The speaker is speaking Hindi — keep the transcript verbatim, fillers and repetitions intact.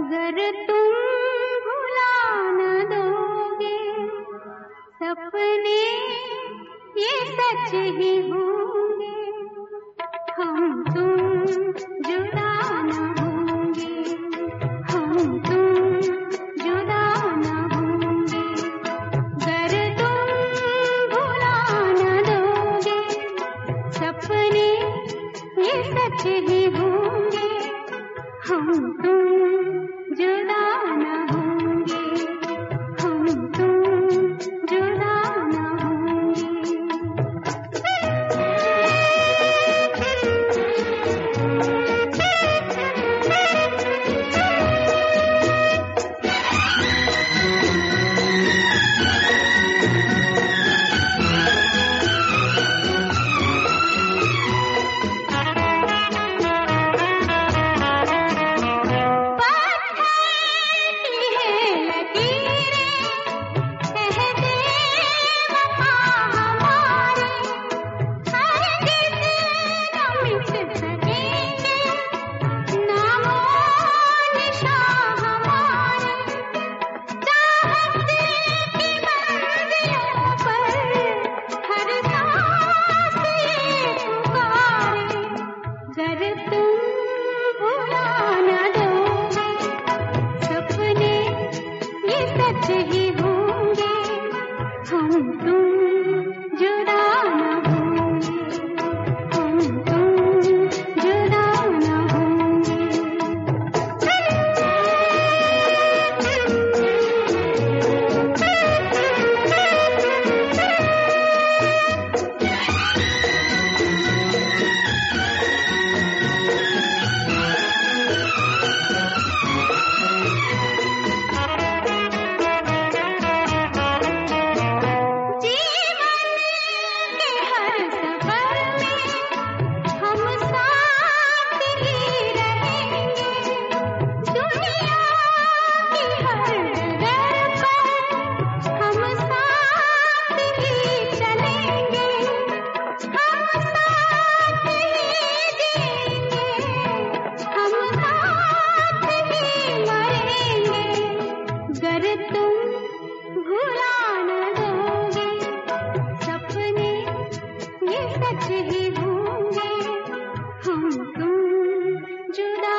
गर तुम भुला न दोगे सपने ये सच ही होंगे, हम तुम जुदा न होंगे, हम तुम जुदा न होंगे। गर तुम भुला न दोगे सपने ये सच ही होंगे, हम तुम जुदा न होंगे, हम तुम जुदा न होंगे। सच ही होंगे, हम तुम जुदा